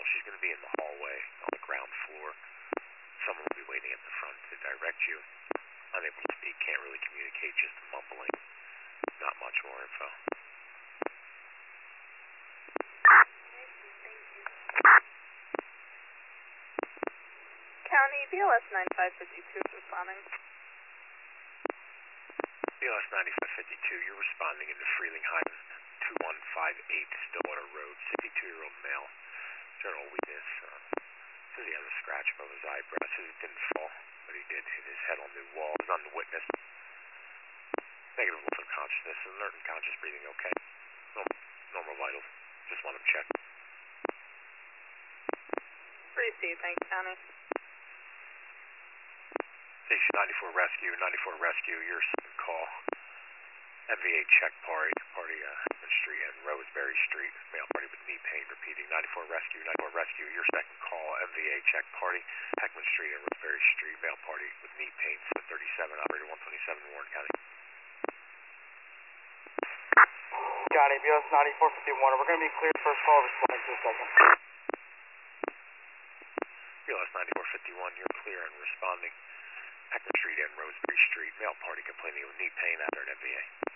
normal. She's going to be in the hallway on the ground floor. Someone will be waiting at the front to direct you. Unable to speak, can't really communicate, just mumbling. Not much more info. County, BLS 9552 is responding. BLS 9552, you're responding into Freeling Heights, 2158 Stillwater Road, 62-year-old male. General weakness. Says he has a scratch above his eyebrow. Says it didn't fall, but he did hit his head on the wall. He's on the witness. Negative loss of consciousness. Alert and conscious breathing okay. Normal vitals. Just want him checked. Receive, thanks, County. Station 94 Rescue, your second call. MVA check party, Heckman Street and Roseberry Street. Male party with knee pain, repeating 94 Rescue, your second call. MVA check party, Heckman Street and Roseberry Street. Male party with knee pain, 737, operator 127, Warren County. County, BLS 9451, we're going to be cleared first call, responding to a second. BLS 9451, you're clear and responding. Heckman Street and Roseberry Street. Male party complaining of knee pain after an MVA.